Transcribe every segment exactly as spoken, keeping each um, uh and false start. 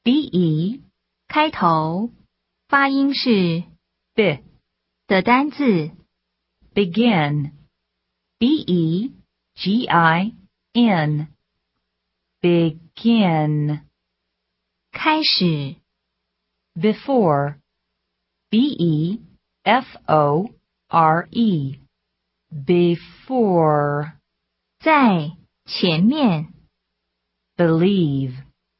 be 开头，发音是 b 的单字 begin B-E G-I-N begin 开始 before B-E-F-O-R-E before 在前面 believe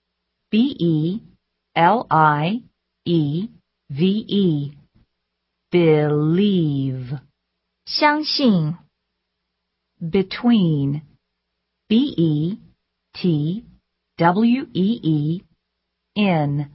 B-E-L-I-E-V-E believe 相信 between B-E-T-W-E-E-N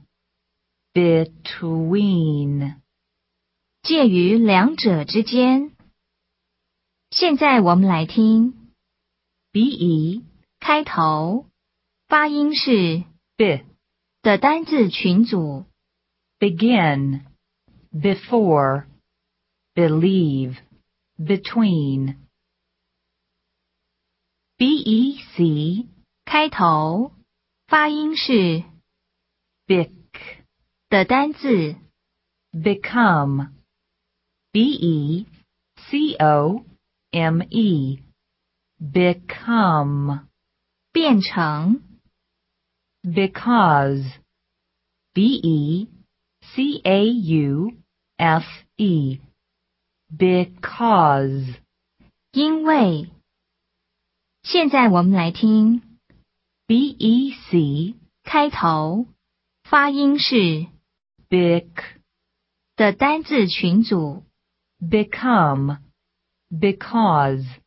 between 介于两者之间。现在我们来听 be 开头，发音是 b 的单字群组 begin before believe between bec 开头，发音是 bic 的单字 become B-E-C-O-M-E become 变成 because B-E-C-A-U-S-E because 因为。现在我们来听 bec 开头，发音是 bic 的单字群组 become because